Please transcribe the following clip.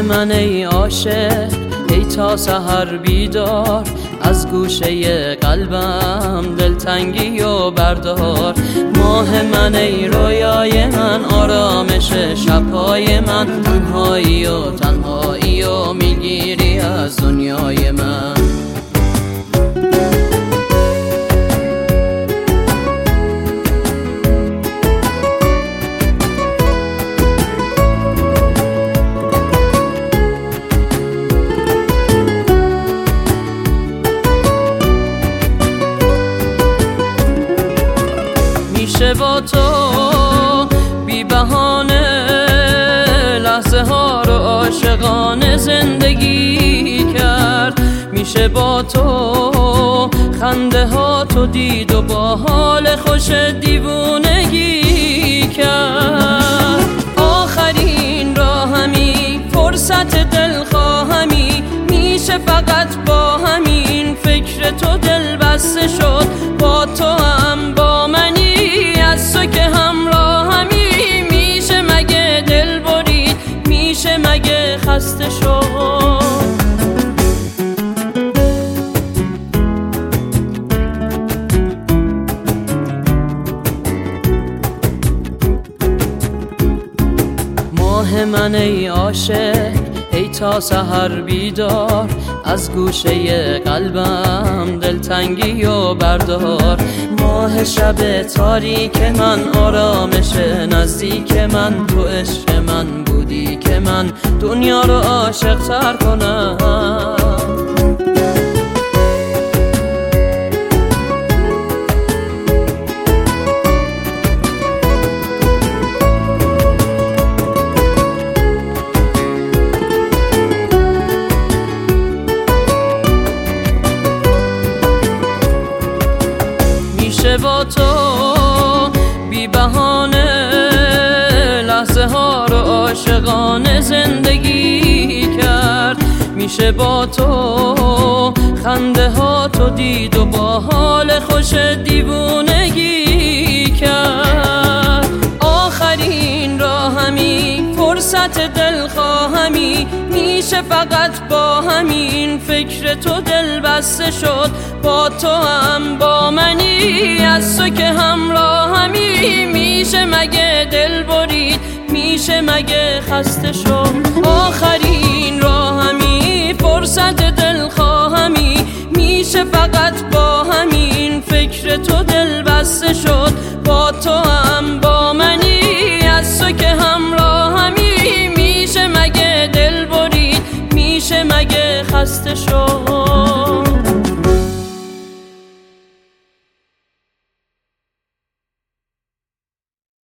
من ای عاشق ای تا سحر بیدار، از گوشه قلبم دلتنگی و بردار. ماه من ای رویای من، آرامش شبهای من، تنهایی و میگیری از دنیای من. میشه با تو بی بهانه لحظه ها رو عاشقانه زندگی کرد. میشه با تو خنده ها تو دید و با حال خوش دیوونگی کرد. آخرین راهمی، فرصت دلخواهمی، میشه فقط با همین فکر تو دل بسته شد. با تو هم با منی، از تو که همراهمی، میشه مگه دل برید، میشه مگه خسته شد. ماه من ای عاشق ای تا سحر بیدار، از گوشه قلبم دلتنگی و بردار. ماه شب تاریک من، آرامش نزدیک من، تو عشق من بودی که من دنیا رو عاشق تر کنم. میشه با تو بی بهانه لحظه ها رو عاشقانه زندگی کرد. میشه با تو خنده ها تو دید و با حال خوش دیوونگی کرد. آخرین راهمی، فرصت دلخواهمی، میشه فقط با همین فکر تو دل بسته شد. با تو هم با منی، از تو که همراهمی، میشه مگه دل برید، میشه مگه خسته شد. آخرین راهمی، فرصت دلخواهمی، میشه فقط با همین فکر تو دل بسته شد. با تو هم با منی، از تو که همراهمی، میشه مگه دل برید، میشه مگه خسته شد.